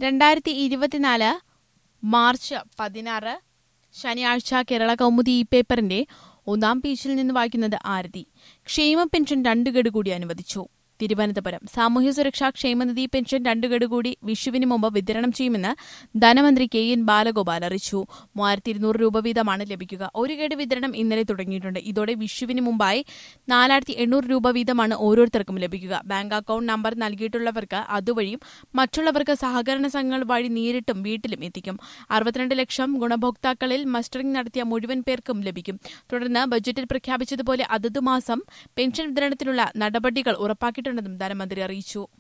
2024 March 16 ശനിയാഴ്ച കേരള കൗമുദി ഈ പേപ്പറിന്റെ ഒന്നാം പേജിൽ നിന്ന് വായിക്കുന്നത് ആരതി. ക്ഷേമ പെൻഷൻ 2 ഗഡു കൂടി അനുവദിച്ചു. തിരുവനന്തപുരം സാമൂഹ്യ സുരക്ഷാ ക്ഷേമനിധി പെൻഷൻ 2 ഗഡു കൂടി വിഷുവിന് മുമ്പ് വിതരണം ചെയ്യുമെന്ന് ധനമന്ത്രി കെ.എൻ. ബാലഗോപാൽ അറിയിച്ചു. 3200 രൂപ വീതമാണ് ലഭിക്കുക. 1 ഗഡു വിതരണം ഇന്നലെ തുടങ്ങിയിട്ടുണ്ട്. ഇതോടെ വിഷുവിന് മുമ്പായി 4800 രൂപ വീതമാണ് ഓരോരുത്തർക്കും ലഭിക്കുക. ബാങ്ക് അക്കൌണ്ട് നമ്പർ നൽകിയിട്ടുള്ളവർക്ക് അതുവഴിയും മറ്റുള്ളവർക്ക് സഹകരണ സംഘങ്ങൾ വഴി നേരിട്ടും വീട്ടിലും എത്തിക്കും. 62 ലക്ഷം ഗുണഭോക്താക്കളിൽ മസ്റ്ററിംഗ് നടത്തിയ മുഴുവൻ പേർക്കും ലഭിക്കും. തുടർന്ന് ബജറ്റിൽ പ്രഖ്യാപിച്ചതുപോലെ അതത് മാസം പെൻഷൻ വിതരണത്തിനുള്ള നടപടികൾ ഉറപ്പാക്കിയിട്ടുണ്ടെന്നും ധനമന്ത്രി അറിയിച്ചു.